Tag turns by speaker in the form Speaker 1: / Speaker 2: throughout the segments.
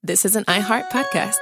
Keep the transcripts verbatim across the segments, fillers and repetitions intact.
Speaker 1: This is an iHeart podcast.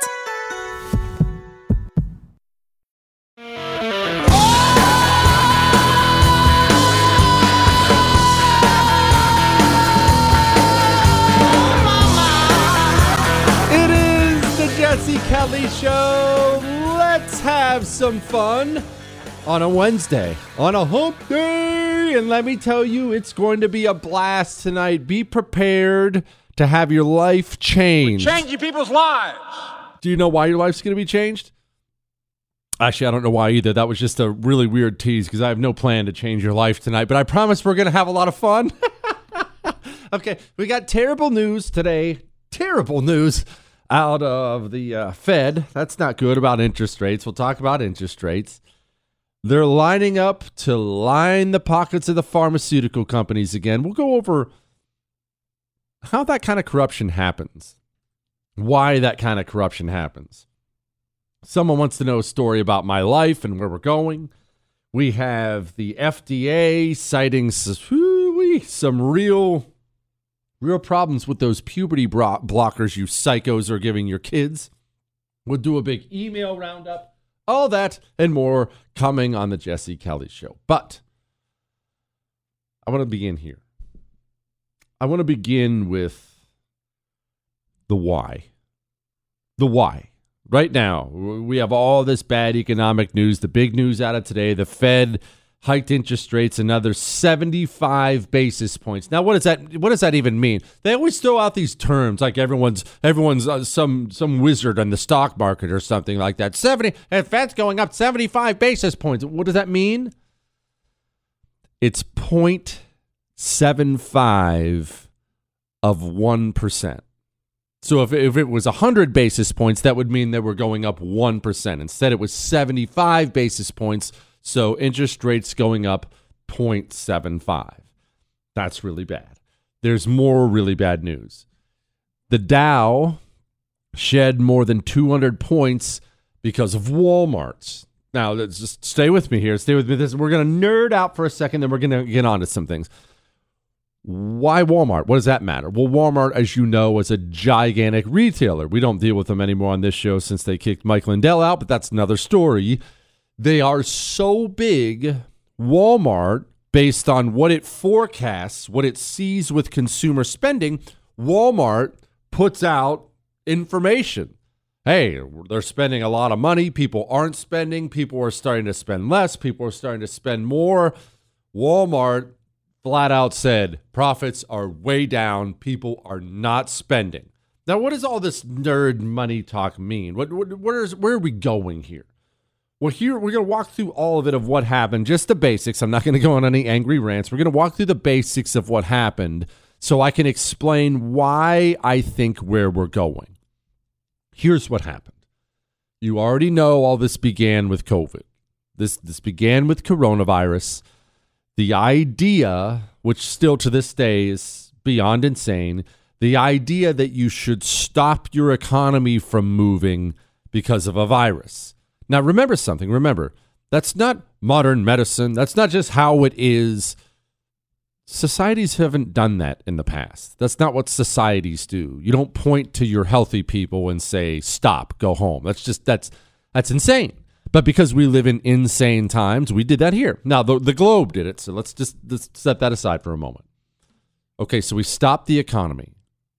Speaker 2: It is the Jesse Kelly Show. Let's have some fun on a Wednesday, on a hump day. And let me tell you, it's going to be a blast tonight. Be prepared to have your life changed.
Speaker 3: We're changing people's lives.
Speaker 2: Do you know why your life's going to be changed? Actually, I don't know why either. That was just a really weird tease because I have no plan to change your life tonight. But I promise we're going to have a lot of fun. Okay, we got terrible news today. Terrible news out of the uh, Fed. That's not good about interest rates. We'll talk about interest rates. They're lining up to line the pockets of the pharmaceutical companies again. We'll go over how that kind of corruption happens, why that kind of corruption happens. Someone wants to know a story about my life and where we're going. We have the F D A citing some real, real problems with those puberty bro- blockers you psychos are giving your kids. We'll do a big email roundup. All that and more coming on the Jesse Kelly Show. But I want to begin here. I want to begin with the why. The why. Right now, we have all this bad economic news. The big news out of today, the Fed hiked interest rates another seventy-five basis points. Now, what does that what does that even mean? They always throw out these terms like everyone's everyone's uh, some some wizard on the stock market or something like that. seventy and Fed's going up seventy-five basis points. What does that mean? It's point seven five of one percent. So if, if it was one hundred basis points, that would mean they were going up one percent. Instead, it was seventy-five basis points. So interest rates going up zero point seven five. That's really bad. There's more really bad news. The Dow shed more than two hundred points because of Walmart's. Now, let's just stay with me here. Stay with me. This, we're going to nerd out for a second, then we're going to get on to some things. Why Walmart? What does that matter? Well, Walmart, as you know, is a gigantic retailer. We don't deal with them anymore on this show since they kicked Mike Lindell out, but that's another story. They are so big, Walmart, based on what it forecasts, what it sees with consumer spending, Walmart puts out information. Hey, they're spending a lot of money. People aren't spending. People are starting to spend less. People are starting to spend more. Walmart flat out said profits are way down. People are not spending. Now, what does all this nerd money talk mean? What, what, where, is, where are we going here? Well, here we're going to walk through all of it of what happened, just the basics. I'm not going to go on any angry rants. We're going to walk through the basics of what happened so I can explain why I think where we're going. Here's what happened. You already know all this began with COVID. This, this began with coronavirus. The idea, which still to this day is beyond insane, the idea that you should stop your economy from moving because of a virus. Now, remember something. Remember, that's not modern medicine. That's not just how it is. Societies haven't done that in the past. That's not what societies do. You don't point to your healthy people and say, stop, go home. That's just, that's, that's insane. But because we live in insane times, we did that here. Now, the, the globe did it, so let's just let's set that aside for a moment. Okay, so we stopped the economy.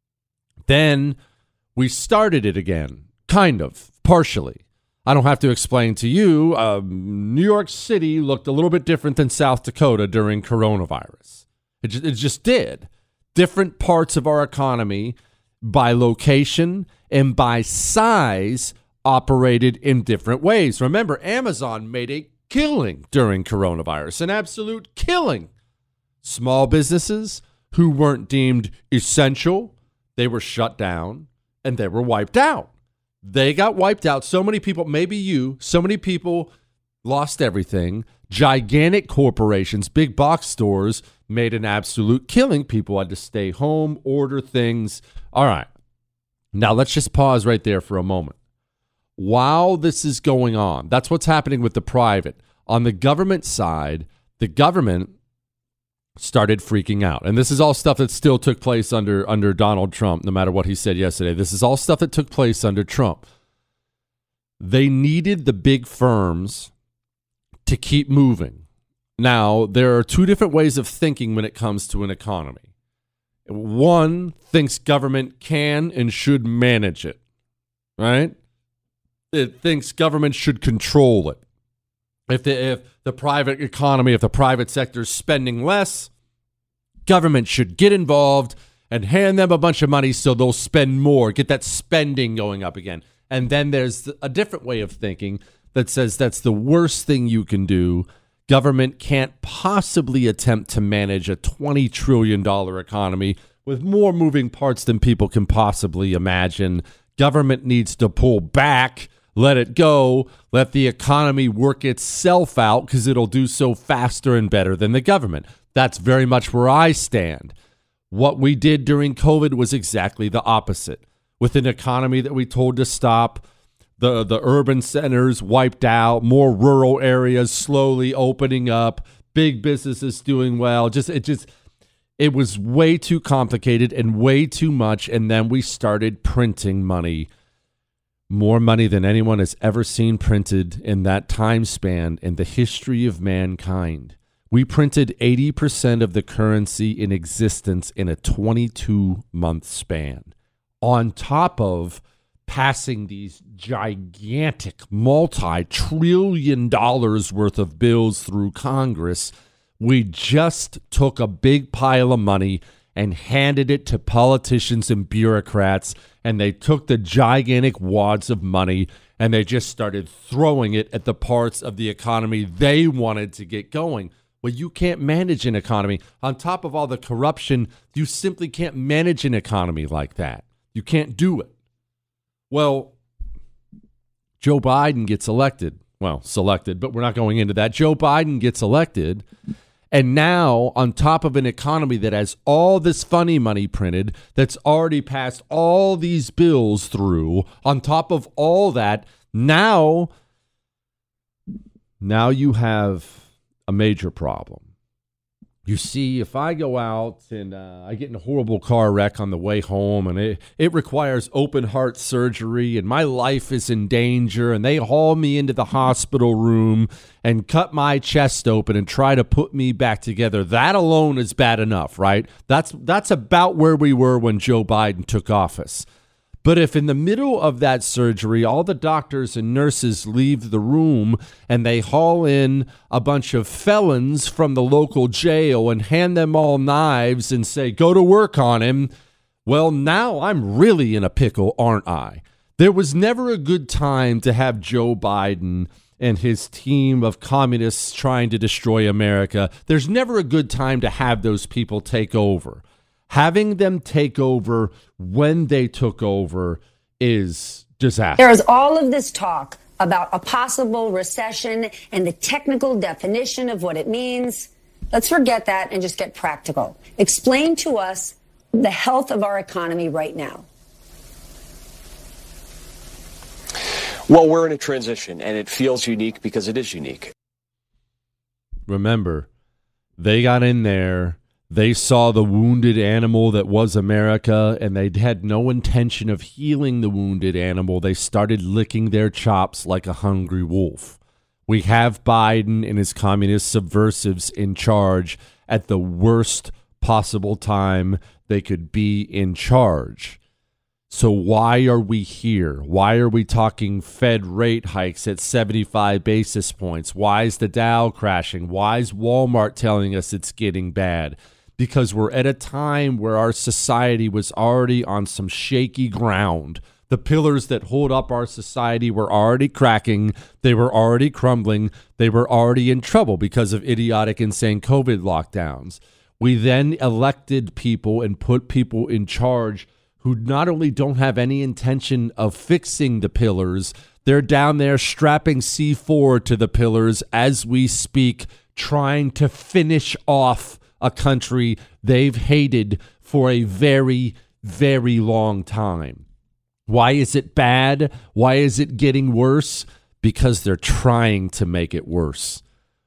Speaker 2: Then we started it again, kind of, partially. I don't have to explain to you, um, New York City looked a little bit different than South Dakota during coronavirus. It just, it just did. Different parts of our economy by location and by size operated in different ways. Remember, Amazon made a killing during coronavirus, an absolute killing. Small businesses who weren't deemed essential, they were shut down and they were wiped out. They got wiped out. So many people, maybe you, so many people lost everything. Gigantic corporations, big box stores made an absolute killing. People had to stay home, order things. All right. Now let's just pause right there for a moment. While this is going on, that's what's happening with the private. On the government side, the government started freaking out. And this is all stuff that still took place under under Donald Trump, no matter what he said yesterday. This is all stuff that took place under Trump. They needed the big firms to keep moving. Now, there are two different ways of thinking when it comes to an economy. One thinks government can and should manage it, right? It thinks government should control it. If the, if the private economy, if the private sector is spending less, government should get involved and hand them a bunch of money so they'll spend more, get that spending going up again. And then there's a different way of thinking that says that's the worst thing you can do. Government can't possibly attempt to manage a twenty trillion dollars economy with more moving parts than people can possibly imagine. Government needs to pull back. Let it go. Let the economy work itself out because it'll do so faster and better than the government. That's very much where I stand. What we did during COVID was exactly the opposite. With an economy that we told to stop, the, the urban centers wiped out, more rural areas slowly opening up, big businesses doing well. Just it just it was way too complicated and way too much. And then we started printing money. More money than anyone has ever seen printed in that time span in the history of mankind. We printed eighty percent of the currency in existence in a twenty-two month span. On top of passing these gigantic multi-trillion dollars worth of bills through Congress, we just took a big pile of money and handed it to politicians and bureaucrats, and they took the gigantic wads of money and they just started throwing it at the parts of the economy they wanted to get going. Well, you can't manage an economy. On top of all the corruption, you simply can't manage an economy like that. You can't do it. Well, Joe Biden gets elected. Well, selected, but we're not going into that. Joe Biden gets elected. And now, on top of an economy that has all this funny money printed, that's already passed all these bills through, on top of all that, now, now you have a major problem. You see, if I go out and uh, I get in a horrible car wreck on the way home and it, it requires open heart surgery and my life is in danger and they haul me into the hospital room and cut my chest open and try to put me back together, that alone is bad enough, right? That's that's about where we were when Joe Biden took office. But if in the middle of that surgery, all the doctors and nurses leave the room and they haul in a bunch of felons from the local jail and hand them all knives and say, go to work on him, well, now I'm really in a pickle, aren't I? There was never a good time to have Joe Biden and his team of communists trying to destroy America. There's never a good time to have those people take over. Having them take over when they took over is disaster.
Speaker 1: There is all of this talk about a possible recession and the technical definition of what it means. Let's forget that and just get practical. Explain to us the health of our economy right now.
Speaker 3: Well, we're in a transition, and it feels unique because it is unique.
Speaker 2: Remember, they got in there. They saw the wounded animal that was America, and they had no intention of healing the wounded animal. They started licking their chops like a hungry wolf. We have Biden and his communist subversives in charge at the worst possible time they could be in charge. So why are we here? Why are we talking Fed rate hikes at seventy-five basis points? Why is the Dow crashing? Why is Walmart telling us it's getting bad? Because we're at a time where our society was already on some shaky ground. The pillars that hold up our society were already cracking. They were already crumbling. They were already in trouble because of idiotic, insane COVID lockdowns. We then elected people and put people in charge who not only don't have any intention of fixing the pillars, they're down there strapping C four to the pillars as we speak, trying to finish off a country they've hated for a very, very long time. Why is it bad? Why is it getting worse? Because they're trying to make it worse.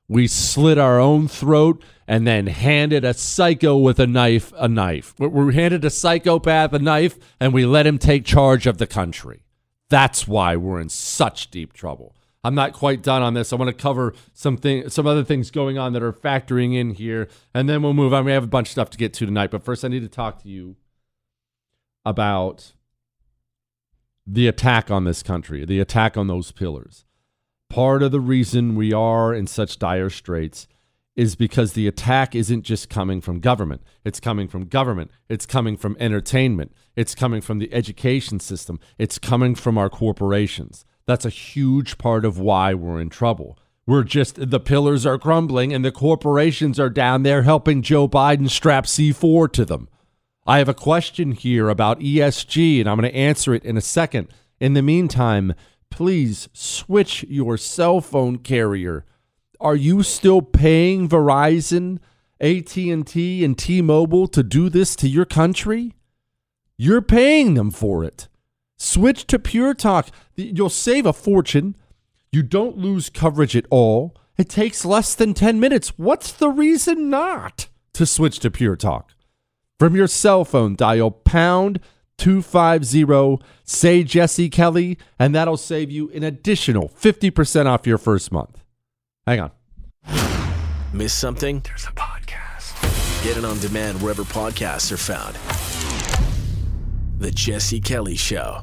Speaker 2: We slit our own throat and then handed a psycho with a knife a knife. We handed a psychopath a knife and we let him take charge of the country. That's why we're in such deep trouble. I'm not quite done on this. I want to cover some thing, some other things going on that are factoring in here, and then we'll move on. We have a bunch of stuff to get to tonight, but first I need to talk to you about the attack on this country, the attack on those pillars. Part of the reason we are in such dire straits is because the attack isn't just coming from government. It's coming from government. It's coming from entertainment. It's coming from the education system. It's coming from our corporations. That's a huge part of why we're in trouble. We're just, the pillars are crumbling and the corporations are down there helping Joe Biden strap C four to them. I have a question here about E S G, and I'm going to answer it in a second. In the meantime, please switch your cell phone carrier. Are you still paying Verizon, A T and T, and T-Mobile to do this to your country? You're paying them for it. Switch to Pure Talk. You'll save a fortune. You don't lose coverage at all. It takes less than ten minutes. What's the reason not to switch to Pure Talk? From your cell phone, dial pound two fifty, say Jesse Kelly, and that'll save you an additional fifty percent off your first month. Hang on.
Speaker 4: Miss something? There's a podcast. Get it on demand wherever podcasts are found. The Jesse Kelly Show.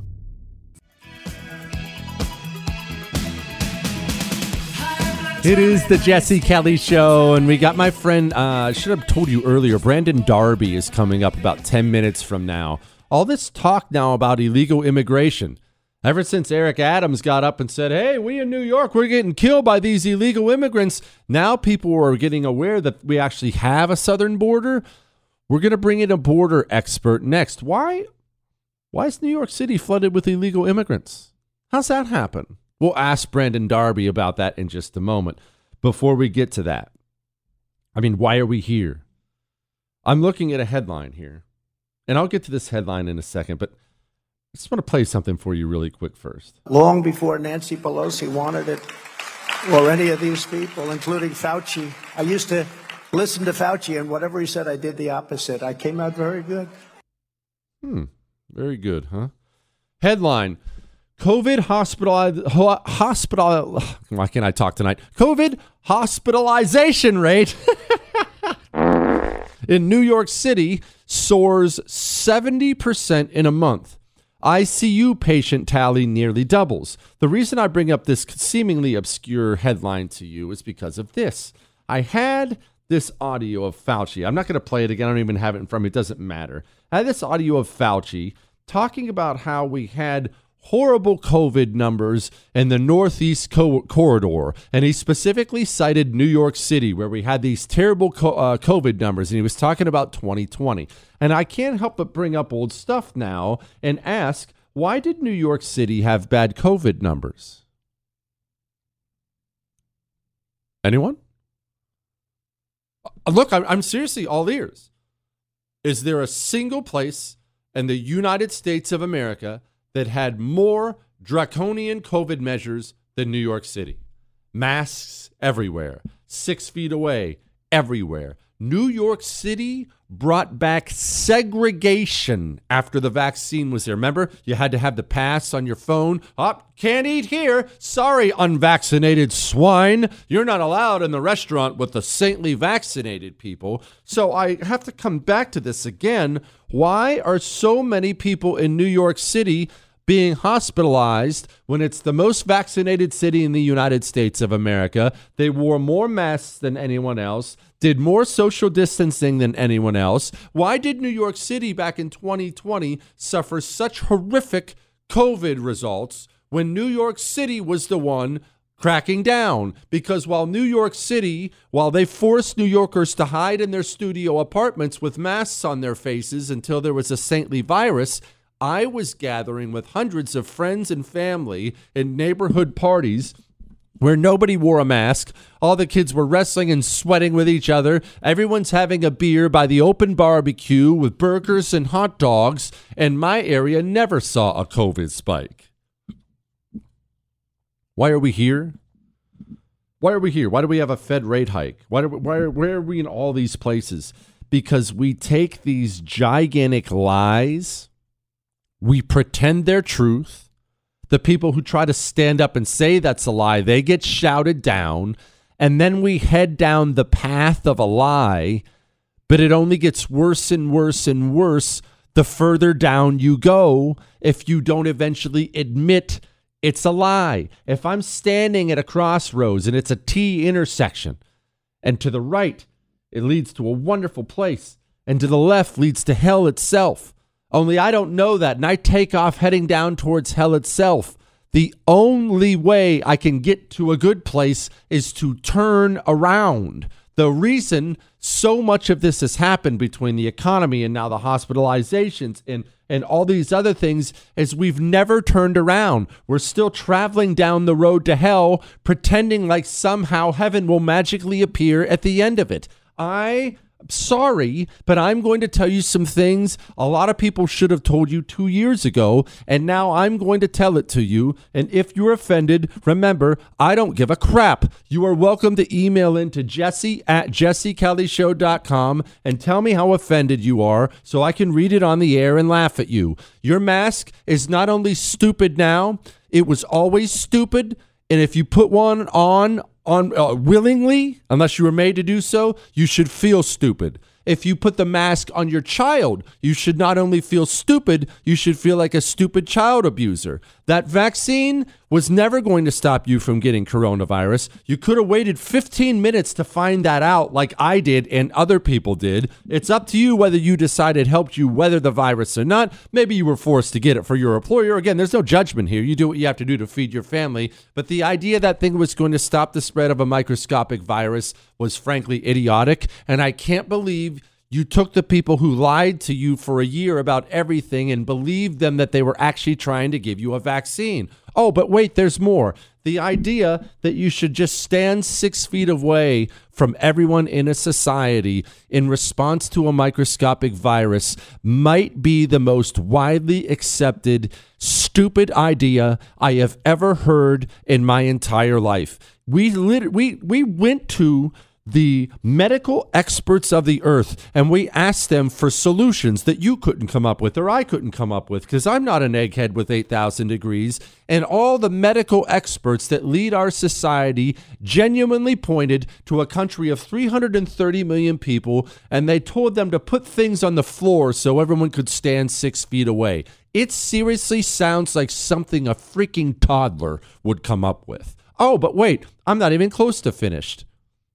Speaker 2: It is the Jesse Kelly Show, and we got my friend, uh, I should have told you earlier, Brandon Darby is coming up about ten minutes from now. All this talk now about illegal immigration. Ever since Eric Adams got up and said, hey, we in New York, we're getting killed by these illegal immigrants. Now people are getting aware that we actually have a southern border. We're going to bring in a border expert next. Why? Why is New York City flooded with illegal immigrants? How's that happen? We'll ask Brandon Darby about that in just a moment. Before we get to that, I mean, why are we here? I'm looking at a headline here, and I'll get to this headline in a second, but I just want to play something for you really quick first.
Speaker 5: Long before Nancy Pelosi wanted it, or any of these people, including Fauci, I used to listen to Fauci, and whatever he said, I did the opposite. I came out very good.
Speaker 2: Hmm. Very good, huh? Headline, COVID hospital, hospital, why can't I talk tonight? COVID hospitalization rate in New York City soars seventy percent in a month. I C U patient tally nearly doubles. The reason I bring up this seemingly obscure headline to you is because of this. I had this audio of Fauci. I'm not going to play it again. I don't even have it in front of me. It doesn't matter. I had this audio of Fauci talking about how we had horrible COVID numbers in the Northeast co- corridor. And he specifically cited New York City, where we had these terrible co- uh, COVID numbers. And he was talking about twenty twenty. And I can't help but bring up old stuff now and ask, why did New York City have bad COVID numbers? Anyone? Look, I'm, I'm seriously all ears. Is there a single place in the United States of America that had more draconian COVID measures than New York City? Masks everywhere, six feet away, everywhere. New York City brought back segregation after the vaccine was there. Remember, you had to have the pass on your phone. Oh, can't eat here. Sorry, unvaccinated swine. You're not allowed in the restaurant with the saintly vaccinated people. So I have to come back to this again. Why are so many people in New York City being hospitalized when it's the most vaccinated city in the United States of America? They wore more masks than anyone else, did more social distancing than anyone else. Why did New York City back in twenty twenty suffer such horrific COVID results when New York City was the one cracking down? Because while New York City, while they forced New Yorkers to hide in their studio apartments with masks on their faces until there was a saintly virus, I was gathering with hundreds of friends and family in neighborhood parties where nobody wore a mask. All the kids were wrestling and sweating with each other. Everyone's having a beer by the open barbecue with burgers and hot dogs. And my area never saw a COVID spike. Why are we here? Why are we here? Why do we have a Fed rate hike? Why do we, why are, where are we in all these places? Because we take these gigantic lies, we pretend they're truth. The people who try to stand up and say that's a lie, they get shouted down, and then we head down the path of a lie, but it only gets worse and worse and worse the further down you go if you don't eventually admit it's a lie. If I'm standing at a crossroads and it's a T intersection, and to the right, it leads to a wonderful place, and to the left leads to hell itself. Only I don't know that, and I take off heading down towards hell itself. The only way I can get to a good place is to turn around. The reason so much of this has happened between the economy and now the hospitalizations and, and all these other things is we've never turned around. We're still traveling down the road to hell, pretending like somehow heaven will magically appear at the end of it. I sorry, but I'm going to tell you some things a lot of people should have told you two years ago, and now I'm going to tell it to you. And if you're offended, remember, I don't give a crap. You are welcome to email in to Jesse at jesse kelly show dot com and tell me how offended you are so I can read it on the air and laugh at you. Your mask is not only stupid now, it was always stupid. And if you put one on on uh, willingly, unless you were made to do so, you should feel stupid. If you put the mask on your child, you should not only feel stupid, you should feel like a stupid child abuser. That vaccine was never going to stop you from getting coronavirus. You could have waited fifteen minutes to find that out like I did and other people did. It's up to you whether you decide it helped you weather the virus or not. Maybe you were forced to get it for your employer. Again, there's no judgment here. You do what you have to do to feed your family. But the idea that thing was going to stop the spread of a microscopic virus was frankly idiotic. And I can't believe you took the people who lied to you for a year about everything and believed them that they were actually trying to give you a vaccine. Oh, but wait, there's more. The idea that you should just stand six feet away from everyone in a society in response to a microscopic virus might be the most widely accepted, stupid idea I have ever heard in my entire life. We lit- we we went to the medical experts of the earth, and we asked them for solutions that you couldn't come up with or I couldn't come up with, because I'm not an egghead with eight thousand degrees. And all the medical experts that lead our society genuinely pointed to a country of three hundred thirty million people, and they told them to put things on the floor so everyone could stand six feet away. It seriously sounds like something a freaking toddler would come up with. Oh, but wait, I'm not even close to finished.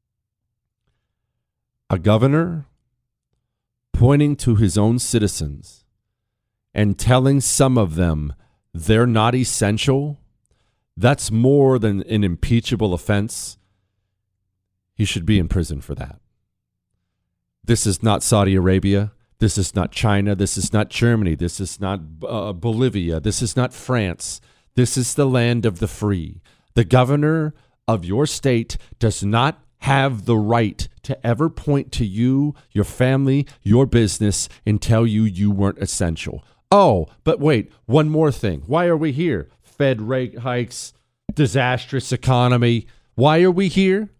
Speaker 2: A governor pointing to his own citizens and telling some of them they're not essential, that's more than an impeachable offense. He should be in prison for that. This is not Saudi Arabia. This is not China. This is not Germany. This is not uh, Bolivia. This is not France. This is the land of the free. The governor of your state does not have the right to ever point to you, your family, your business, and tell you you weren't essential. Oh, but wait, one more thing. Why are we here? Fed rate hikes, disastrous economy. Why are we here?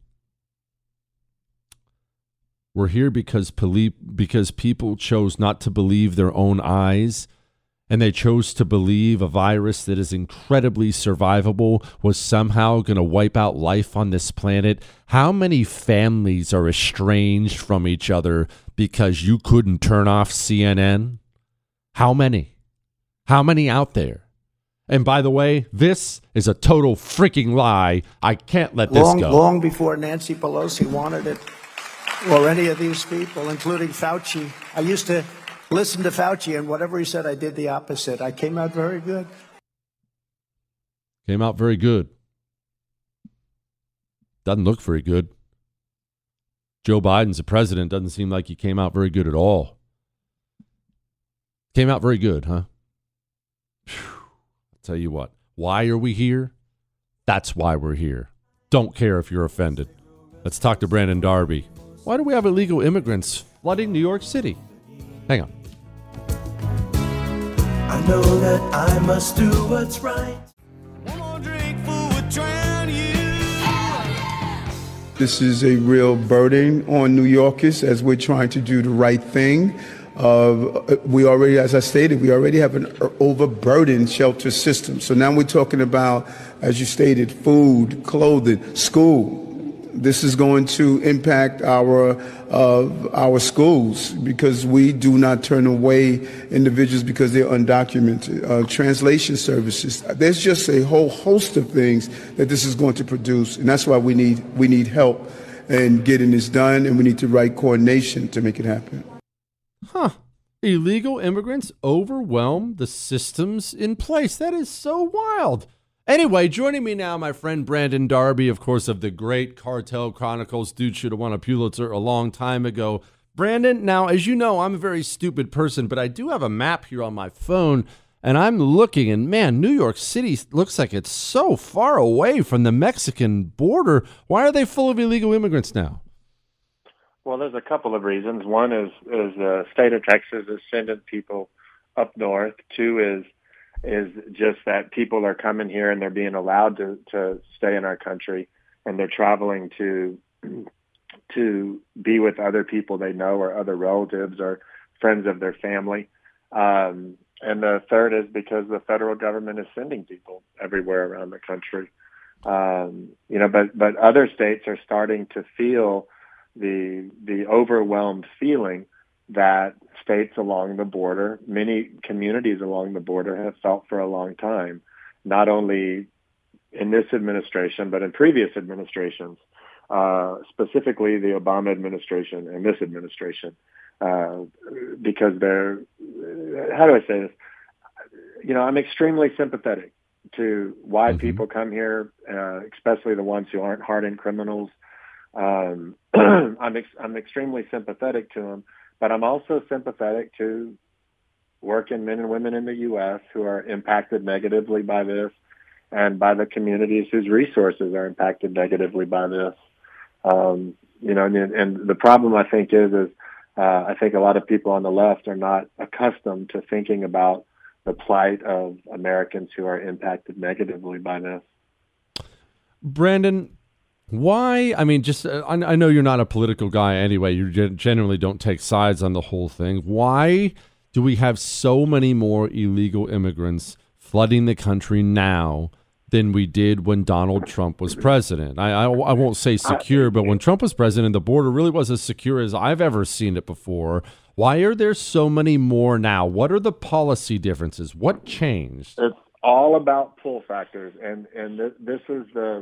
Speaker 2: We're here because poli- because people chose not to believe their own eyes, and they chose to believe a virus that is incredibly survivable was somehow going to wipe out life on this planet. How many families are estranged from each other because you couldn't turn off C N N? How many? How many out there? And by the way, this is a total freaking lie. I can't let this
Speaker 5: long,
Speaker 2: go.
Speaker 5: Long before Nancy Pelosi wanted it, or any of these people, including Fauci. I used to listen to Fauci, and whatever he said, I did the opposite. I came out very good.
Speaker 2: Came out very good. Doesn't look very good. Joe Biden's the president. Doesn't seem like he came out very good at all. Came out very good, huh? Whew. I'll tell you what. Why are we here? That's why we're here. Don't care if you're offended. Let's talk to Brandon Darby. Why do we have illegal immigrants flooding New York City? Hang on.
Speaker 6: I know that I must do what's right. One more drink for a drown you.
Speaker 7: This is a real burden on New Yorkers as we're trying to do the right thing. Uh, we already, as I stated, we already have an overburdened shelter system. So now we're talking about, as you stated, food, clothing, school. This is going to impact our uh, our schools because we do not turn away individuals because they're undocumented. Uh, translation services. There's just a whole host of things that this is going to produce, and that's why we need we need help in getting this done, and we need the right coordination to make it happen.
Speaker 2: Huh. Illegal immigrants overwhelm the systems in place. That is so wild. Anyway, joining me now, my friend Brandon Darby, of course, of the great Cartel Chronicles. Dude should have won a Pulitzer a long time ago. Brandon, now, as you know, I'm a very stupid person, but I do have a map here on my phone, and I'm looking, and man, New York City looks like it's so far away from the Mexican border. Why are they full of illegal immigrants now?
Speaker 8: Well, there's a couple of reasons. One is is the state of Texas is sending people up north. Two is is just that people are coming here and they're being allowed to, to stay in our country, and they're traveling to to be with other people they know or other relatives or friends of their family. Um, and the third is because the federal government is sending people everywhere around the country. Um, you know, but but other states are starting to feel the the overwhelmed feeling that states along the border, many communities along the border have felt for a long time, not only in this administration, but in previous administrations, uh, specifically the Obama administration and this administration, uh, because they're, how do I say this? You know, I'm extremely sympathetic to why mm-hmm. people come here, uh, especially the ones who aren't hardened criminals. Um, I'm ex- I'm extremely sympathetic to them. But I'm also sympathetic to working men and women in the U S who are impacted negatively by this, and by the communities whose resources are impacted negatively by this. Um, you know, and, and the problem I think is, is uh, I think a lot of people on the left are not accustomed to thinking about the plight of Americans who are impacted negatively by this.
Speaker 2: Brandon, why? I mean, just uh, I, I know you're not a political guy anyway. You gen- generally don't take sides on the whole thing. Why do we have so many more illegal immigrants flooding the country now than we did when Donald Trump was president? I, I, I won't say secure, but when Trump was president, the border really was as secure as I've ever seen it before. Why are there so many more now? What are the policy differences? What changed?
Speaker 8: It's all about pull factors, and and th- this is the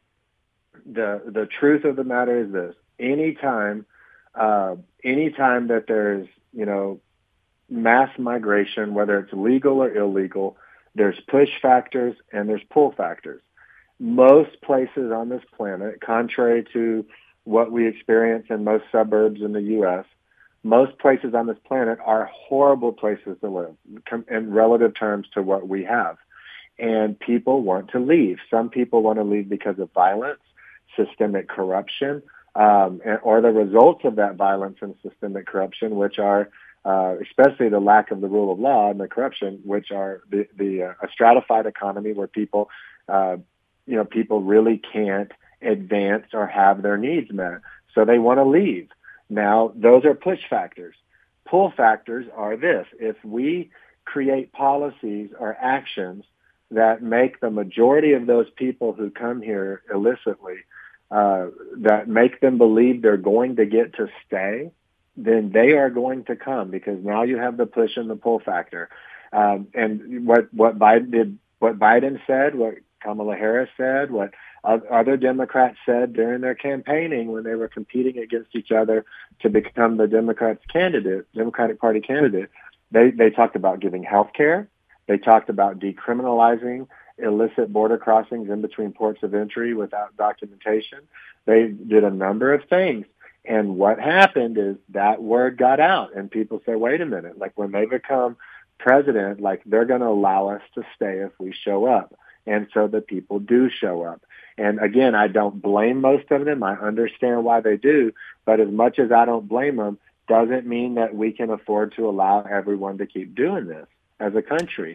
Speaker 8: the the truth of the matter is this: anytime, uh, anytime that there's you know mass migration, whether it's legal or illegal, there's push factors and there's pull factors. Most places on this planet, contrary to what we experience in most suburbs in the U S, most places on this planet are horrible places to live in relative terms to what we have. And people want to leave. Some people want to leave because of violence, systemic corruption, um, and, or the results of that violence and systemic corruption, which are uh, especially the lack of the rule of law and the corruption, which are the, the uh, a stratified economy where people, uh, you know, people really can't advance or have their needs met. So they want to leave. Now, those are push factors. Pull factors are this: if we create policies or actions that make the majority of those people who come here illicitly, uh, that make them believe they're going to get to stay, then they are going to come, because now you have the push and the pull factor. Um, and what, what Biden did, what Biden said, what Kamala Harris said, what other Democrats said during their campaigning when they were competing against each other to become the Democrats candidate, Democratic Party candidate, they, they talked about giving health care. They talked about decriminalizing illicit border crossings in between ports of entry without documentation. They did a number of things. And what happened is that word got out, and people say, wait a minute, like when they become president, like they're going to allow us to stay if we show up. And so the people do show up. And again, I don't blame most of them. I understand why they do. But as much as I don't blame them, doesn't mean that we can afford to allow everyone to keep doing this as a country.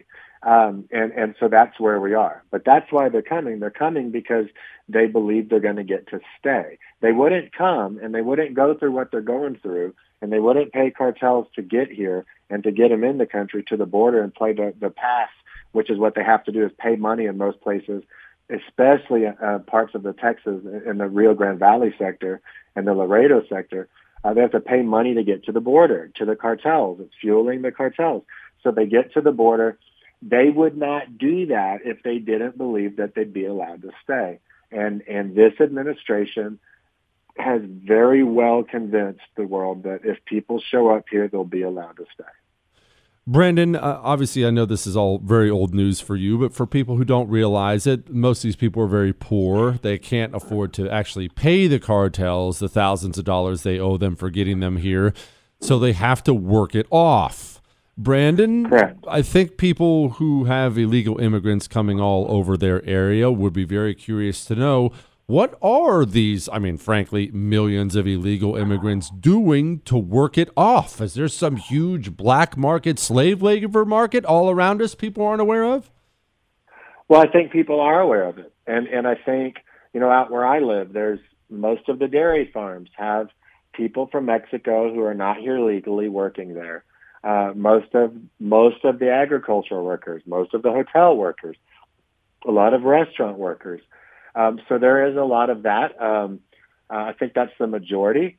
Speaker 8: Um, and, and so that's where we are. But that's why they're coming. They're coming because they believe they're going to get to stay. They wouldn't come and they wouldn't go through what they're going through, and they wouldn't pay cartels to get here and to get them in the country to the border and play the, the pass, which is what they have to do, is pay money in most places, especially uh, parts of the Texas in the Rio Grande Valley sector and the Laredo sector. Uh, they have to pay money to get to the border, to the cartels. It's fueling the cartels. So they get to the border. They would not do that if they didn't believe that they'd be allowed to stay. And and this administration has very well convinced the world that if people show up here, they'll be allowed to stay.
Speaker 2: Brandon, uh, obviously I know this is all very old news for you, but for people who don't realize it, most of these people are very poor. They can't afford to actually pay the cartels the thousands of dollars they owe them for getting them here, so they have to work it off. Brandon,
Speaker 8: Correct.
Speaker 2: I think people who have illegal immigrants coming all over their area would be very curious to know, what are these, I mean, frankly, millions of illegal immigrants doing to work it off? Is there some huge black market, slave labor market all around us people aren't aware of?
Speaker 8: Well, I think people are aware of it. And, and I think, you know, out where I live, there's most of the dairy farms have people from Mexico who are not here legally working there. Uh, most of most of the agricultural workers, most of the hotel workers, a lot of restaurant workers. Um, so there is a lot of that. Um, uh, I think that's the majority,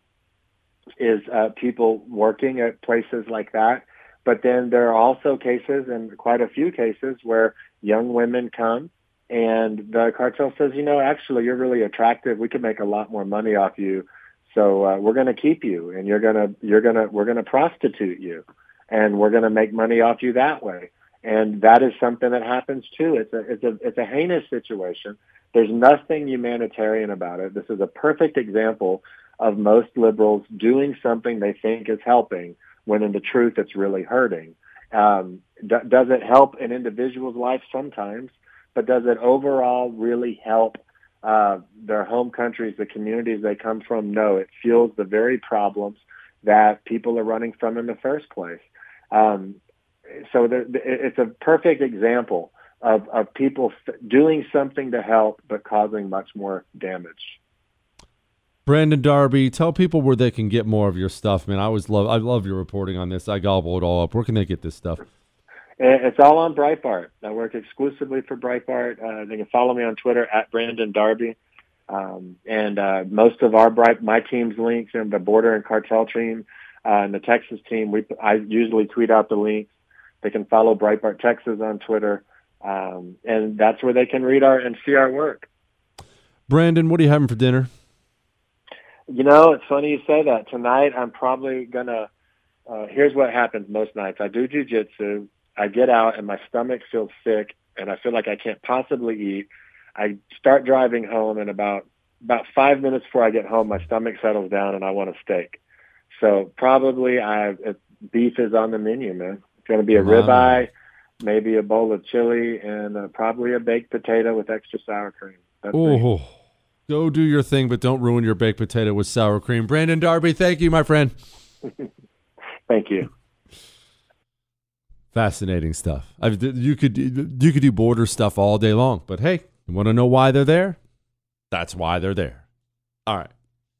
Speaker 8: is uh, people working at places like that. But then there are also cases, and quite a few cases, where young women come and the cartel says, you know, actually, you're really attractive. We could make a lot more money off you. So uh, we're going to keep you, and you're going to you're going to we're going to prostitute you. And we're going to make money off you that way. And that is something that happens too. It's a, it's a, it's a heinous situation. There's nothing humanitarian about it. This is a perfect example of most liberals doing something they think is helping when in the truth it's really hurting. Um, d- does it help an individual's life? Sometimes, but does it overall really help uh, their home countries, the communities they come from? No, it fuels the very problems that people are running from in the first place. Um, so the, the, it's a perfect example of, of people f- doing something to help but causing much more damage.
Speaker 2: Brandon Darby, tell people where they can get more of your stuff, man. I always love I love your reporting on this. I gobble it all up. Where can they get this stuff?
Speaker 8: It's all on Breitbart. I work exclusively for Breitbart. Uh, they can follow me on Twitter at Brandon Darby. Um, and uh, most of our Bright, my team's links, and the border and cartel team uh, and the Texas team, we I usually tweet out the links. They can follow Breitbart Texas on Twitter, um, and that's where they can read our and see our work.
Speaker 2: Brandon, what are you having for dinner?
Speaker 8: You know, it's funny you say that. Tonight, I'm probably gonna. Uh, here's what happens most nights: I do jujitsu. I get out, and my stomach feels sick, and I feel like I can't possibly eat. I start driving home, and about about five minutes before I get home, my stomach settles down, and I want a steak. So probably I it, beef is on the menu, man. It's going to be a wow. ribeye, maybe a bowl of chili, and uh, probably a baked potato with extra sour cream.
Speaker 2: Oh, go do your thing, but don't ruin your baked potato with sour cream. Brandon Darby, thank you, my friend.
Speaker 8: Thank you.
Speaker 2: Fascinating stuff. I, you could you could do border stuff all day long, but hey, you want to know why they're there? That's why they're there. All right.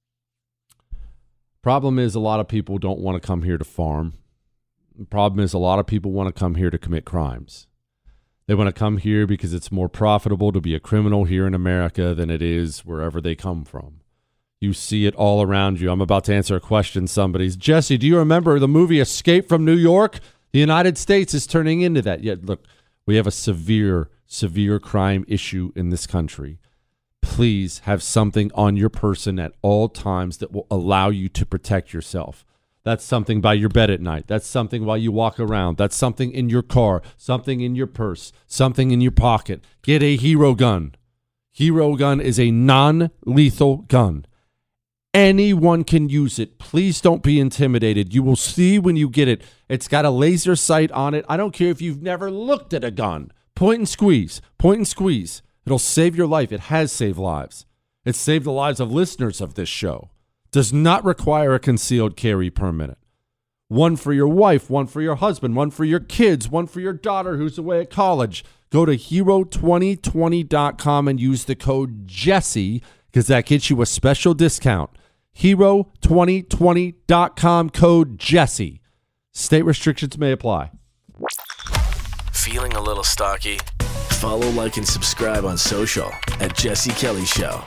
Speaker 2: Problem is, a lot of people don't want to come here to farm. The problem is, a lot of people want to come here to commit crimes. They want to come here because it's more profitable to be a criminal here in America than it is wherever they come from. You see it all around you. I'm about to answer a question somebody's. Jesse, do you remember the movie Escape from New York? The United States is turning into that. Yet, look, we have a severe, severe crime issue in this country. Please have something on your person at all times that will allow you to protect yourself. That's something by your bed at night. That's something while you walk around. That's something in your car, something in your purse, something in your pocket. Get a Hero gun. Hero gun is a non-lethal gun. Anyone can use it. Please don't be intimidated. You will see when you get it. It's got a laser sight on it. I don't care if you've never looked at a gun. Point and squeeze. Point and squeeze. It'll save your life. It has saved lives. It's saved the lives of listeners of this show. Does not require a concealed carry permit. One for your wife, one for your husband, one for your kids, one for your daughter who's away at college. Go to hero twenty twenty dot com and use the code Jesse because that gets you a special discount. hero twenty twenty dot com, code Jesse. State restrictions may apply.
Speaker 4: Feeling a little stocky? Follow, like, and subscribe on social at Jesse Kelly Show.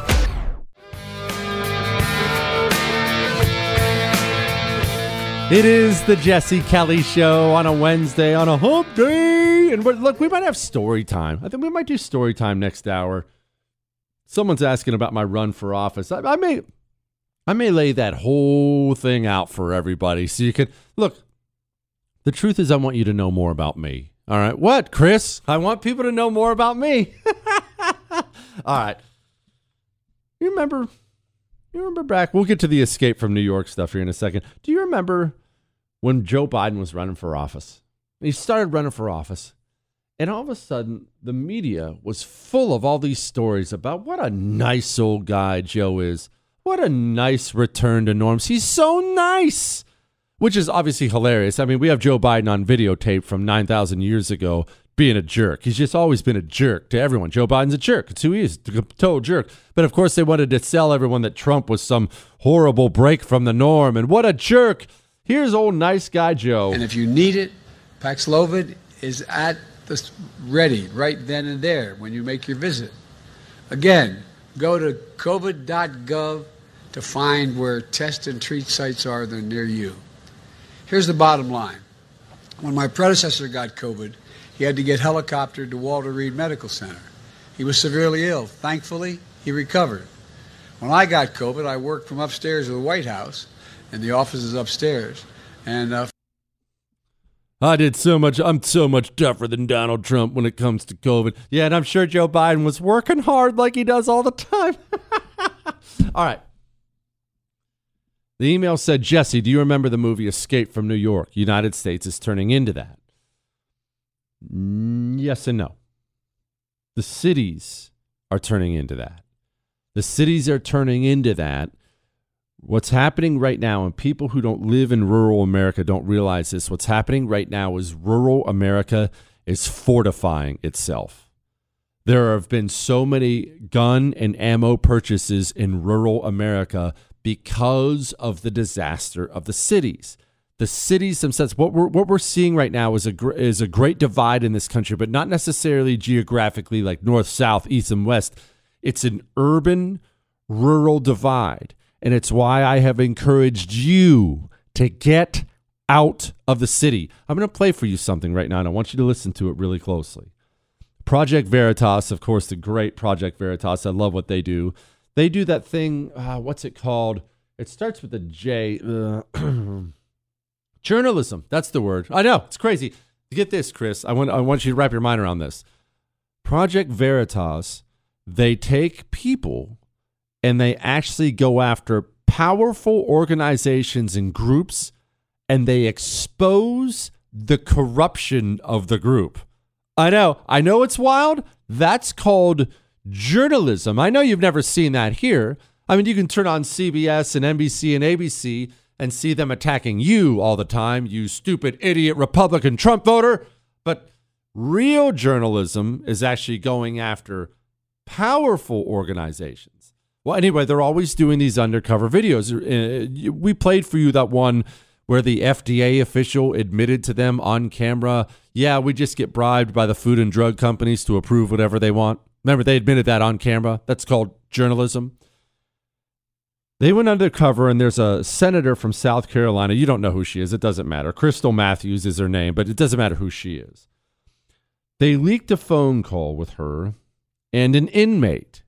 Speaker 2: It is the Jesse Kelly Show on a Wednesday, on a hump day. And we're, look, we might have story time. I think we might do story time next hour. Someone's asking about my run for office. I, I may I may lay that whole thing out for everybody so you can, look, the truth is I want you to know more about me. All right. What, Chris? I want people to know more about me. All right. You remember, you remember back, we'll get to the escape from New York stuff here in a second. Do you remember when Joe Biden was running for office? He started running for office, and all of a sudden, the media was full of all these stories about what a nice old guy Joe is. What a nice return to norms. He's so nice, which is obviously hilarious. I mean, we have Joe Biden on videotape from nine thousand years ago being a jerk. He's just always been a jerk to everyone. Joe Biden's a jerk. It's who he is, a total jerk. But of course, they wanted to sell everyone that Trump was some horrible break from the norm. And what a jerk. Here's old nice guy Joe.
Speaker 9: And if you need it, Paxlovid is at the ready right then and there when you make your visit. Again, go to covid dot gov to find where test and treat sites are that are near you. Here's the bottom line. When my predecessor got COVID, he had to get helicoptered to Walter Reed Medical Center. He was severely ill. Thankfully, he recovered. When I got COVID, I worked from upstairs of the White House, and the office is upstairs. And uh,
Speaker 2: I did so much. I'm so much tougher than Donald Trump when it comes to COVID. Yeah, and I'm sure Joe Biden was working hard like he does all the time. All right. The email said, Jesse, do you remember the movie Escape from New York? United States is turning into that. Yes and no. The cities are turning into that. The cities are turning into that. What's happening right now, and people who don't live in rural America don't realize this, what's happening right now is rural America is fortifying itself. There have been so many gun and ammo purchases in rural America because of the disaster of the cities. The cities themselves, what we're what we're seeing right now is a gr- is a great divide in this country, but not necessarily geographically like north, south, east, and west. It's an urban, rural divide, and it's why I have encouraged you to get out of the city. I'm going to play for you something right now, and I want you to listen to it really closely. Project Veritas, of course, the great Project Veritas. I love what they do. They do that thing, uh, what's it called? It starts with a J. Uh, journalism. That's the word. I know. It's crazy. Get this, Chris. I want, I want you to wrap your mind around this. Project Veritas, they take people and they actually go after powerful organizations and groups, and they expose the corruption of the group. I know. I know it's wild. That's called journalism. I know you've never seen that here. I mean, you can turn on C B S and N B C and A B C and see them attacking you all the time, you stupid idiot Republican Trump voter. But real journalism is actually going after powerful organizations. Well, anyway, they're always doing these undercover videos. Uh, we played for you that one where the F D A official admitted to them on camera, yeah, we just get bribed by the food and drug companies to approve whatever they want. Remember, they admitted that on camera. That's called journalism. They went undercover, and there's a senator from South Carolina. You don't know who she is. It doesn't matter. Crystal Matthews is her name, but it doesn't matter who she is. They leaked a phone call with her and an inmate.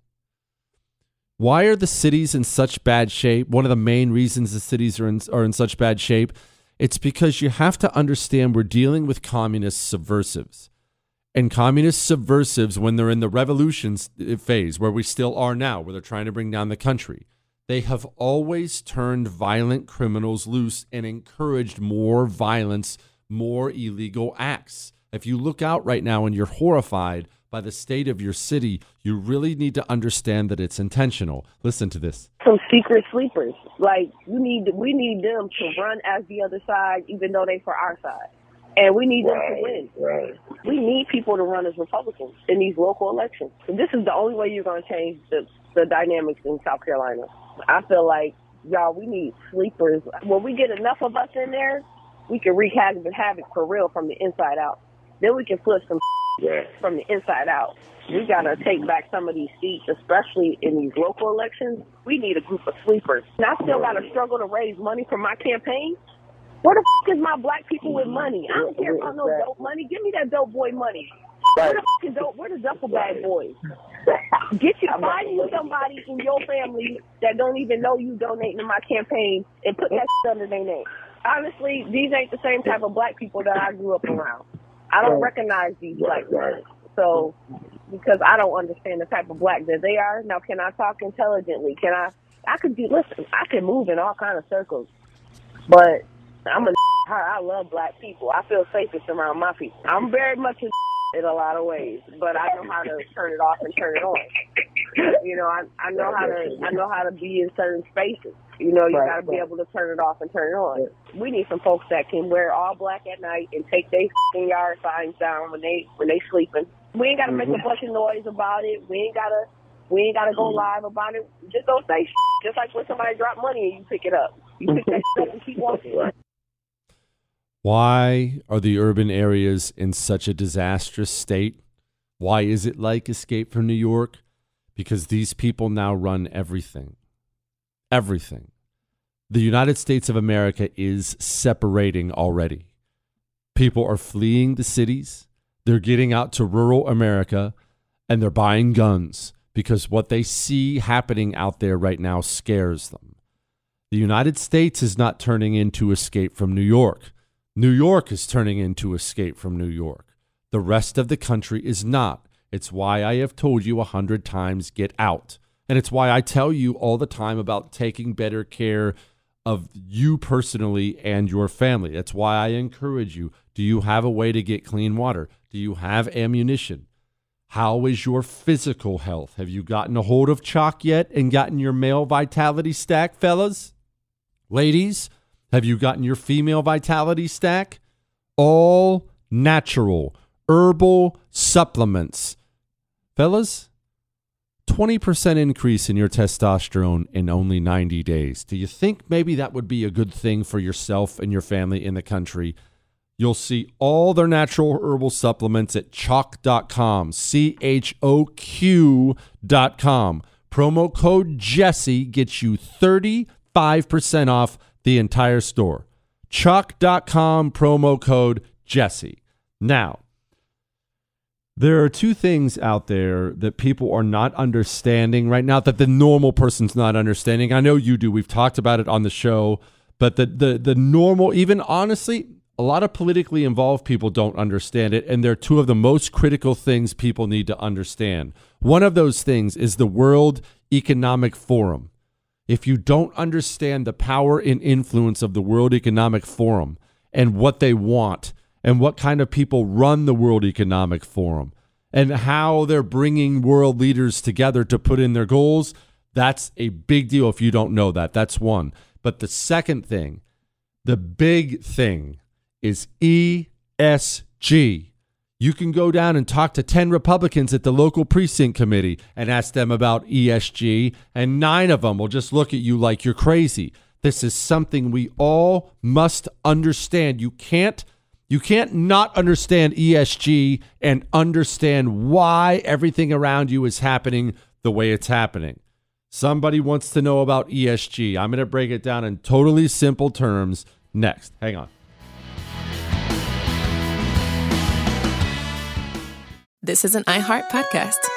Speaker 2: Why are the cities in such bad shape? One of the main reasons the cities are in, are in such bad shape, it's because you have to understand we're dealing with communist subversives. And communist subversives, when they're in the revolution phase, where we still are now, where they're trying to bring down the country, they have always turned violent criminals loose and encouraged more violence, more illegal acts. If you look out right now and you're horrified by the state of your city, you really need to understand that it's intentional. Listen to this.
Speaker 10: Some secret sleepers. Like, you need, we need them to run as the other side, even though they for our side. And we need them right, to win. Right. We need people to run as Republicans in these local elections. And this is the only way you're going to change the, the dynamics in South Carolina. I feel like, y'all, we need sleepers. When we get enough of us in there, we can wreak havoc and havoc for real from the inside out. Then we can flip some yeah. from the inside out. We got to take back some of these seats, especially in these local elections. We need a group of sleepers. And I still got to struggle to raise money for my campaign. Where the f*** is my black people with money? I don't care about no dope money. Give me that dope boy money. Where the f*** is dope? Where the duffel bag boys? Get you, find you somebody in your family that don't even know you donating to my campaign and put that shit under their name. Honestly, these ain't the same type of black people that I grew up around. I don't recognize these black men. So, because I don't understand the type of black that they are. Now, can I talk intelligently? Can I, I could do, listen, I can move in all kind of circles, but I'm a I love black people. I feel safest around my people. I'm very much a in a lot of ways, but I know how to turn it off and turn it on. You know, I, I know how to I know how to be in certain spaces. You know, you right, got to be able to turn it off and turn it on. We need some folks that can wear all black at night and take their f***ing yard signs down when they when they sleeping. We ain't got to make a bunch of noise about it. We ain't got to we ain't got to go live about it. Just don't say shit. Just like when somebody drop money and you pick it up. You pick that shit up and keep walking.
Speaker 2: Why are the urban areas in such a disastrous state? Why is it like Escape from New York? Because these people now run everything. Everything. The United States of America is separating already. People are fleeing the cities. They're getting out to rural America, and they're buying guns because what they see happening out there right now scares them. The United States is not turning into Escape from New York. New York is turning into Escape from New York. The rest of the country is not. It's why I have told you a hundred times, get out. And it's why I tell you all the time about taking better care of you personally and your family. That's why I encourage you. Do you have a way to get clean water? Do you have ammunition? How is your physical health? Have you gotten a hold of Chalk yet and gotten your male vitality stack, fellas? Ladies, have you gotten your female vitality stack? All natural, herbal supplements. Fellas, twenty percent increase in your testosterone in only ninety days. Do you think maybe that would be a good thing for yourself and your family in the country? You'll see all their natural herbal supplements at chalk dot com, C H O Q dot com. Promo code Jesse gets you thirty-five percent off the entire store. chalk dot com, promo code Jesse. Now, there are two things out there that people are not understanding right now, that the normal person's not understanding. I know you do. We've talked about it on the show, but the the the normal, even honestly, a lot of politically involved people don't understand it, and they're two of the most critical things people need to understand. One of those things is the World Economic Forum. If you don't understand the power and influence of the World Economic Forum and what they want and what kind of people run the World Economic Forum and how they're bringing world leaders together to put in their goals, that's a big deal if you don't know that. That's one. But the second thing, the big thing, is E S G. You can go down and talk to ten Republicans at the local precinct committee and ask them about E S G, and nine of them will just look at you like you're crazy. This is something we all must understand. You can't, you can't not understand E S G and understand why everything around you is happening the way it's happening. Somebody wants to know about E S G. I'm going to break it down in totally simple terms next. Hang on.
Speaker 11: This is an iHeart podcast.